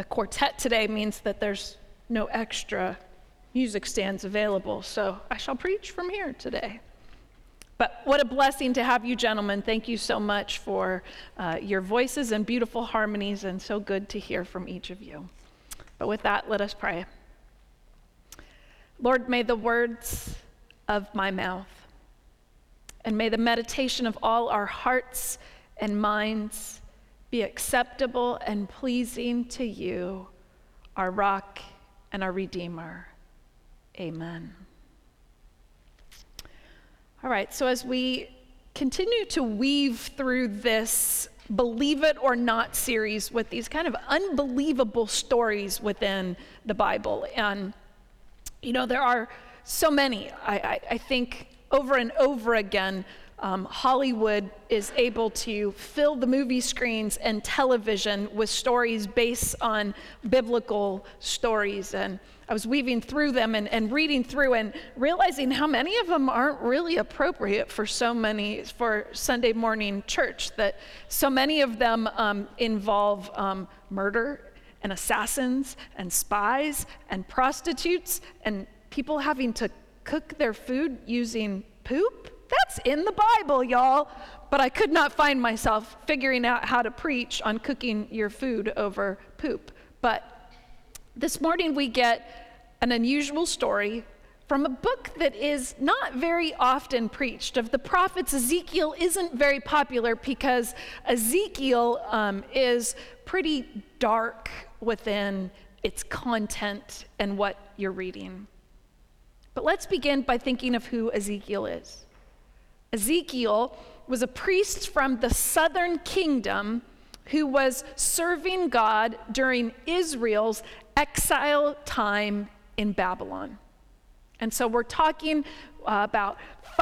quartet today means that there's no extra music stands available, so I shall preach from here today. But what a blessing to have you gentlemen. Thank you so much for your voices and beautiful harmonies, and so good to hear from each of you. But with that, let us pray. Lord, may the words of my mouth and may the meditation of all our hearts and minds be acceptable and pleasing to you, our rock and our Redeemer. Amen. All right, so as we continue to weave through this Believe It or Not series with these kind of unbelievable stories within the Bible, and there are so many. I think over and over again, Hollywood is able to fill the movie screens and television with stories based on biblical stories. And I was weaving through them and reading through and realizing how many of them aren't really appropriate for Sunday morning church, that so many of them involve murder and assassins and spies and prostitutes and people having to cook their food using poop. That's in the Bible, y'all. But I could not find myself figuring out how to preach on cooking your food over poop. But this morning we get an unusual story from a book that is not very often preached. Of the prophets, Ezekiel isn't very popular because Ezekiel is pretty dark within its content and what you're reading. But let's begin by thinking of who Ezekiel is. Ezekiel was a priest from the southern kingdom who was serving God during Israel's exile time in Babylon. And so we're talking about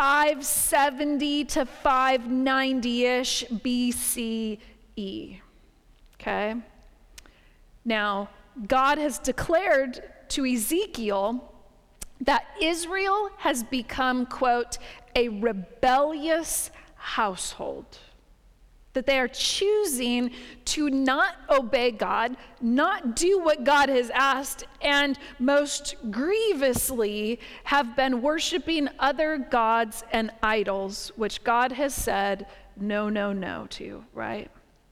570 to 590-ish BCE, okay? Now, God has declared to Ezekiel that Israel has become, quote, a rebellious household. That they are choosing to not obey God, not do what God has asked, and most grievously have been worshiping other gods and idols, which God has said no, no, no to, right?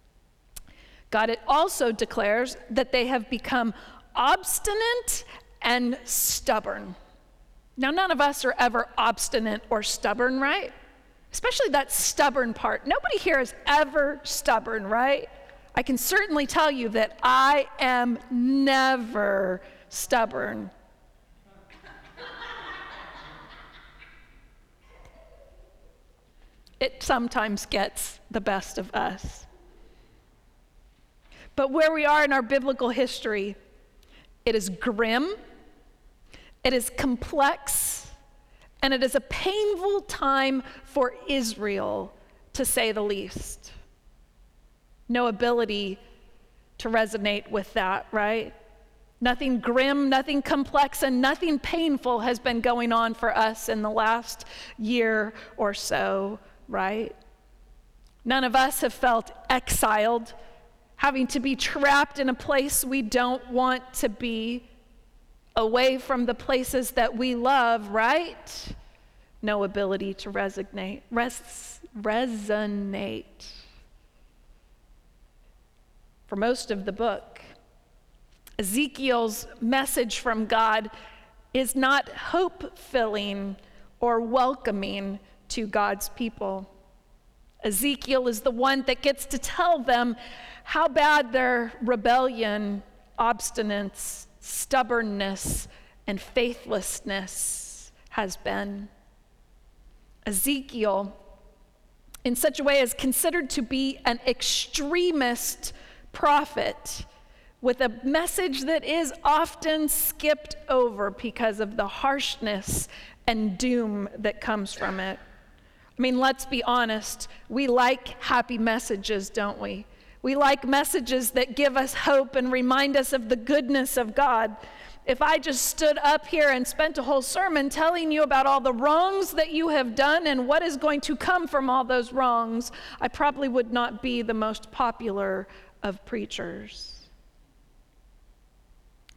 God also declares that they have become obstinate and stubborn. Now, none of us are ever obstinate or stubborn, right? Especially that stubborn part. Nobody here is ever stubborn, right? I can certainly tell you that I am never stubborn. It sometimes gets the best of us. But where we are in our biblical history, it is grim, it is complex, and it is a painful time for Israel, to say the least. No ability to resonate with that, right? Nothing grim, nothing complex, and nothing painful has been going on for us in the last year or so, right? None of us have felt exiled, having to be trapped in a place we don't want to be, away from the places that we love, right? No ability to resonate. For most of the book, Ezekiel's message from God is not hope-filling or welcoming to God's people. Ezekiel is the one that gets to tell them how bad their rebellion, obstinance, stubbornness, and faithlessness has been. Ezekiel, in such a way, is considered to be an extremist prophet with a message that is often skipped over because of the harshness and doom that comes from it. I mean, let's be honest, we like happy messages, don't we? We like messages that give us hope and remind us of the goodness of God. If I just stood up here and spent a whole sermon telling you about all the wrongs that you have done and what is going to come from all those wrongs, I probably would not be the most popular of preachers.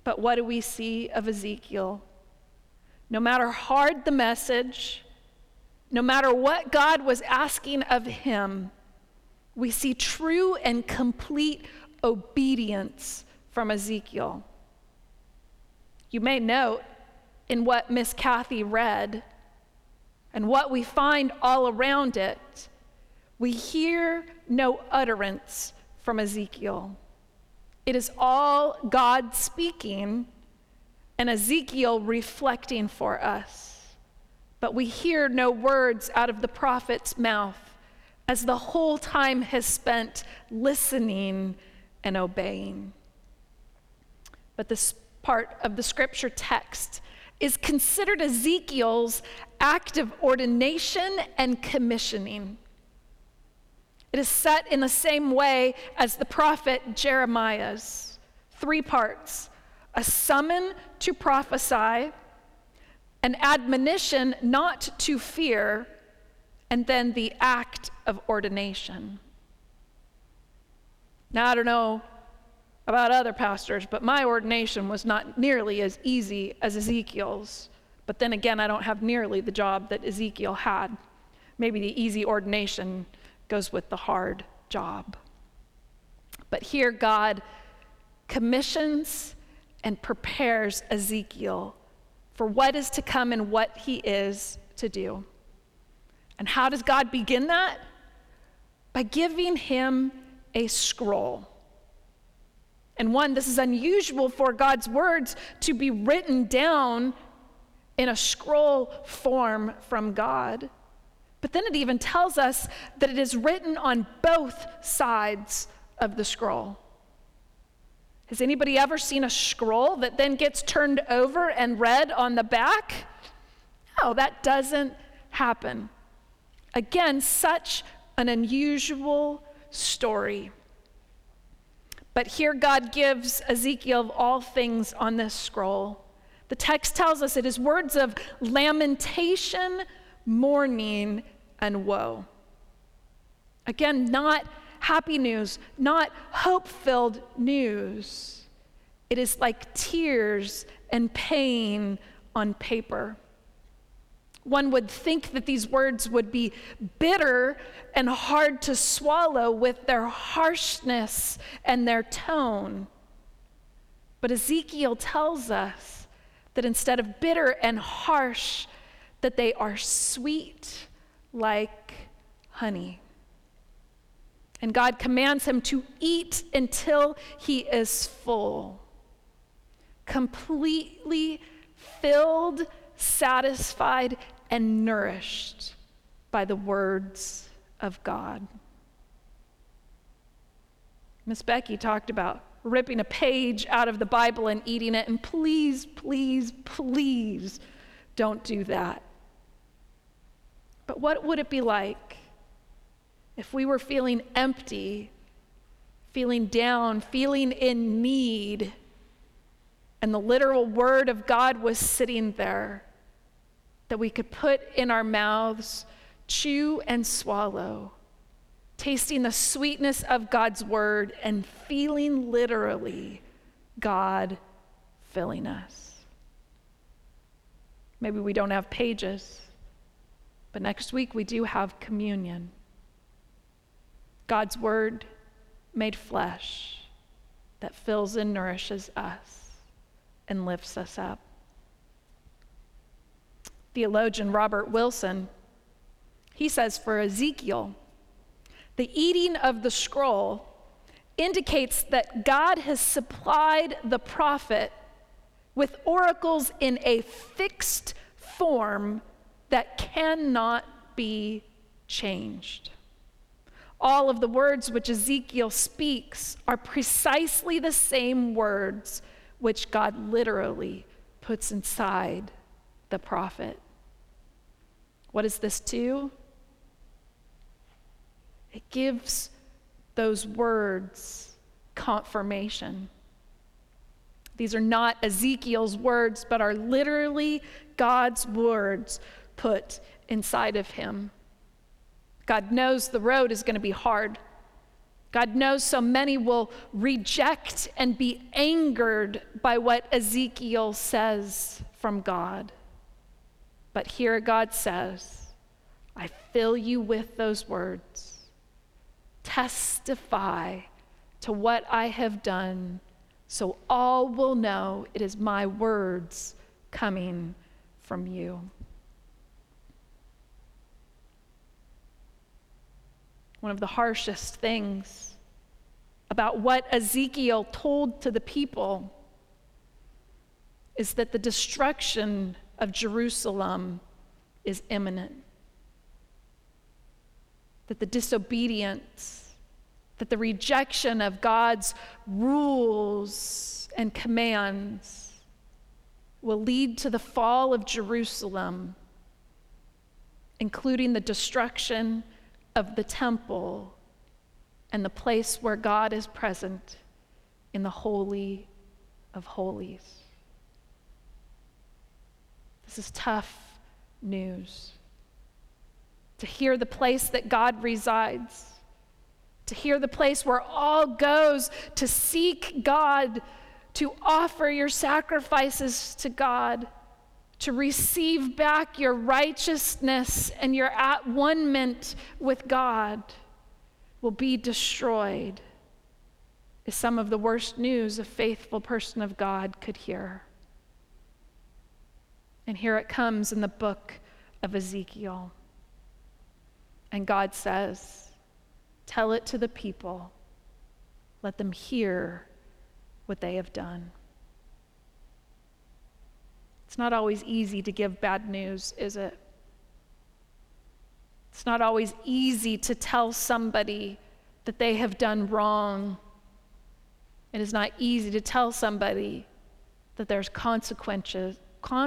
But what do we see of Ezekiel? No matter hard the message, no matter what God was asking of him, we see true and complete obedience from Ezekiel. You may note in what Miss Kathy read and what we find all around it, we hear no utterance from Ezekiel. It is all God speaking and Ezekiel reflecting for us. But we hear no words out of the prophet's mouth, as the whole time has spent listening and obeying. But this part of the scripture text is considered Ezekiel's act of ordination and commissioning. It is set in the same way as the prophet Jeremiah's. 3 parts: a summon to prophesy, an admonition not to fear, and then the act of ordination. Now, I don't know about other pastors, but my ordination was not nearly as easy as Ezekiel's. But then again, I don't have nearly the job that Ezekiel had. Maybe the easy ordination goes with the hard job. But here God commissions and prepares Ezekiel for what is to come and what he is to do. And how does God begin that? By giving him a scroll. And this is unusual for God's words to be written down in a scroll form from God. But then it even tells us that it is written on both sides of the scroll. Has anybody ever seen a scroll that then gets turned over and read on the back? No, that doesn't happen. Again, such an unusual story. But here God gives Ezekiel of all things on this scroll. The text tells us it is words of lamentation, mourning, and woe. Again, not happy news, not hope-filled news. It is like tears and pain on paper. One would think that these words would be bitter and hard to swallow with their harshness and their tone. But Ezekiel tells us that instead of bitter and harsh, that they are sweet like honey. And God commands him to eat until he is full, completely filled, satisfied, and nourished by the words of God. Miss Becky talked about ripping a page out of the Bible and eating it, and please, please, please don't do that. But what would it be like if we were feeling empty, feeling down, feeling in need, and the literal word of God was sitting there that we could put in our mouths, chew and swallow, tasting the sweetness of God's word and feeling literally God filling us? Maybe we don't have pages, but next week we do have communion. God's word made flesh that fills and nourishes us and lifts us up. Theologian Robert Wilson, he says for Ezekiel, the eating of the scroll indicates that God has supplied the prophet with oracles in a fixed form that cannot be changed. All of the words which Ezekiel speaks are precisely the same words which God literally puts inside the prophet. What does this do? It gives those words confirmation. These are not Ezekiel's words, but are literally God's words put inside of him. God knows the road is going to be hard. God knows so many will reject and be angered by what Ezekiel says from God. But here God says, I fill you with those words. Testify to what I have done, so all will know it is my words coming from you. One of the harshest things about what Ezekiel told to the people is that the destruction of Jerusalem is imminent. That the disobedience, that the rejection of God's rules and commands will lead to the fall of Jerusalem, including the destruction of the temple and the place where God is present in the Holy of Holies. This is tough news. To hear the place that God resides, to hear the place where all goes to seek God, to offer your sacrifices to God, to receive back your righteousness and your at-one-ment with God will be destroyed, is some of the worst news a faithful person of God could hear. And here it comes in the book of Ezekiel. And God says, tell it to the people. Let them hear what they have done. It's not always easy to give bad news, is it? It's not always easy to tell somebody that they have done wrong. It is not easy to tell somebody that there's consequences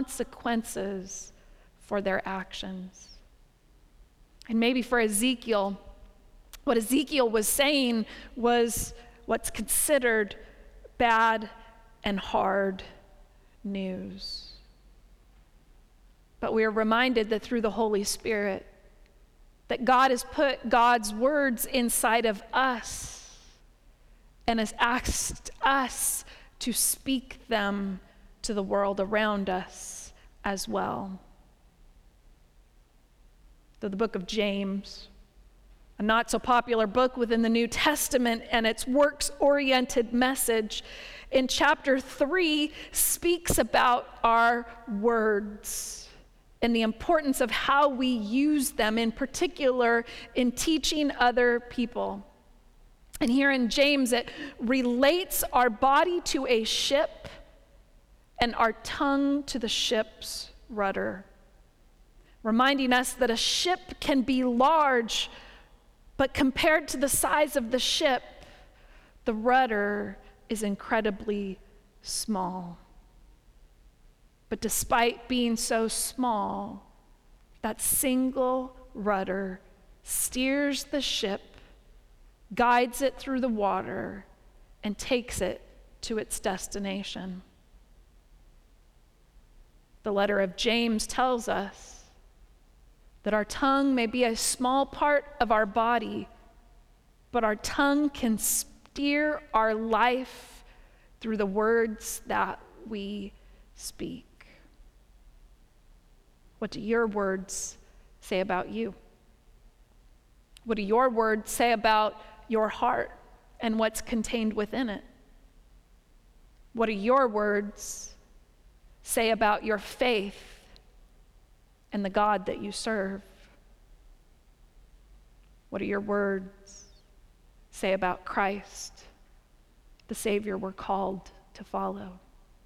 for their actions. And maybe for Ezekiel, what Ezekiel was saying was what's considered bad and hard news. But we are reminded that through the Holy Spirit, that God has put God's words inside of us and has asked us to speak them to the world around us as well. The book of James, a not so popular book within the New Testament, and its works-oriented message in chapter 3 speaks about our words and the importance of how we use them, in particular in teaching other people. And here in James, it relates our body to a ship and our tongue to the ship's rudder, reminding us that a ship can be large, but compared to the size of the ship, the rudder is incredibly small. But despite being so small, that single rudder steers the ship, guides it through the water, and takes it to its destination. The letter of James tells us that our tongue may be a small part of our body, but our tongue can steer our life through the words that we speak. What do your words say about you? What do your words say about your heart and what's contained within it? What do your words say about your faith and the God that you serve? What do your words say about Christ, the Savior we're called to follow?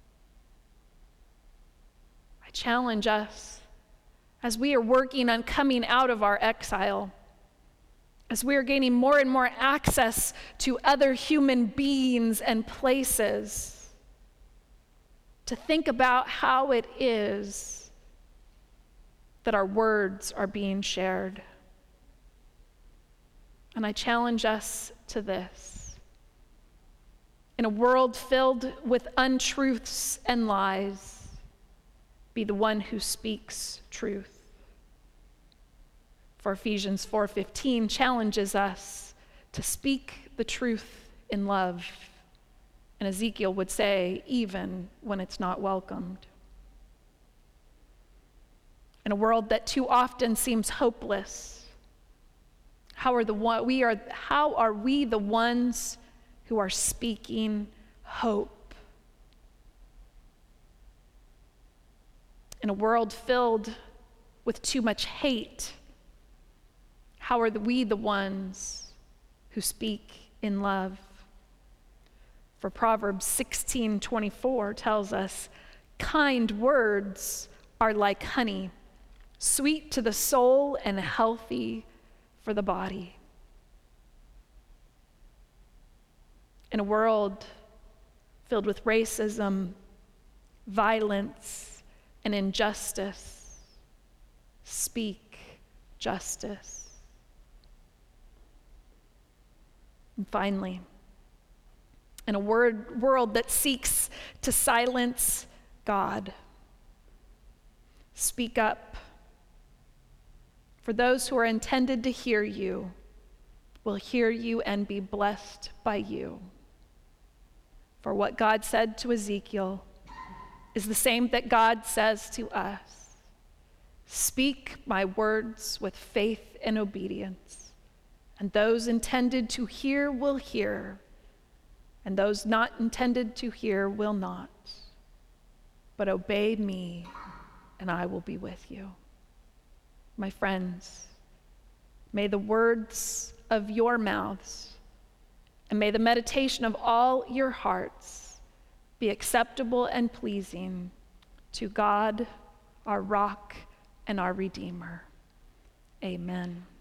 I challenge us as we are working on coming out of our exile, as we are gaining more and more access to other human beings and places, to think about how it is that our words are being shared. And I challenge us to this. In a world filled with untruths and lies, be the one who speaks truth. For Ephesians 4:15 challenges us to speak the truth in love. And Ezekiel would say, even when it's not welcomed. In a world that too often seems hopeless, how are we the ones who are speaking hope? In a world filled with too much hate, how are we the ones who speak in love? For Proverbs 16:24 tells us, kind words are like honey, sweet to the soul and healthy for the body. In a world filled with racism, violence, and injustice, speak justice. And finally, in a world that seeks to silence God, speak up. For those who are intended to hear you will hear you and be blessed by you. For what God said to Ezekiel is the same that God says to us. Speak my words with faith and obedience, and those intended to hear will hear, and those not intended to hear will not. But obey me, and I will be with you. My friends, may the words of your mouths and may the meditation of all your hearts be acceptable and pleasing to God, our rock and our Redeemer. Amen.